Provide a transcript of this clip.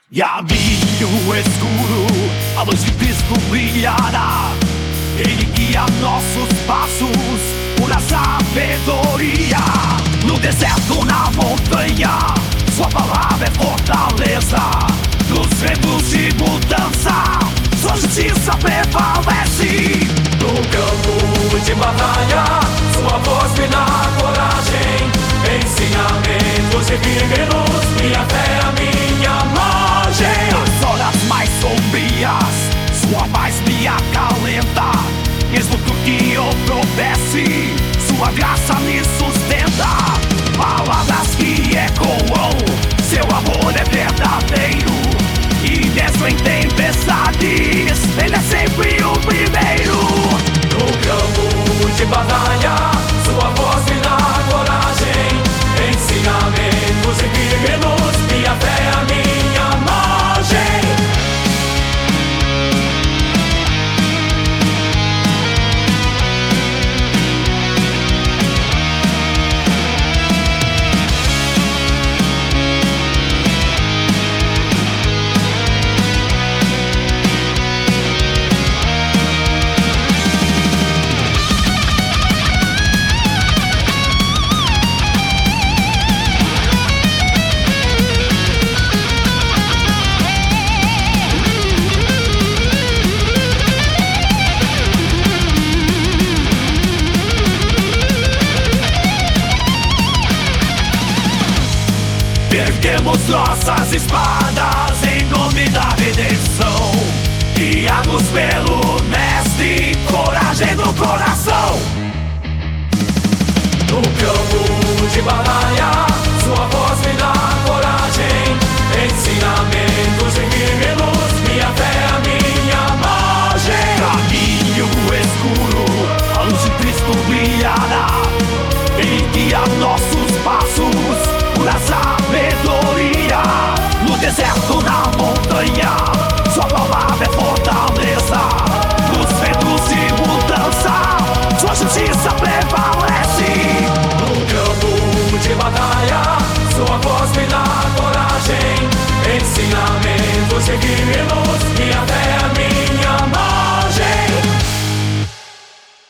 E a caminho escuro, a luz de Cristo brilhará. Ele guia nossos passos, pura sabedoria. No deserto, na montanha, sua palavra é fortaleza. Nos ventos de mudança, sua justiça prevalece. No campo de batalha, sua voz me dá coragem. Ensinamentos divinos, minha fé é a minha margem. Nas horas mais sombrias, sua paz me acalenta. Mesmo tudo que eu tropece, sua graça me sustenta. Palavras que ecoam, seu amor é verdadeiro. E mesmo em tempestades, ele é sempre o primeiro. No campo de batalha, sua voz me dá coragem. Ensinamentos divinos, minha fé é a minha margem. Erguemos nossas espadas em nome da redenção. Guiados pelo Mestre, coragem no coração. No campo de batalha, sua voz me dá coragem. Ensinamentos divinos, minha fé é a minha margem. Caminho escuro, a luz de Cristo brilhará. Ele guia nossos passos, pura sabedoria. No deserto, na montanha, sua palavra é fortaleza. Nos ventos de mudança, sua justiça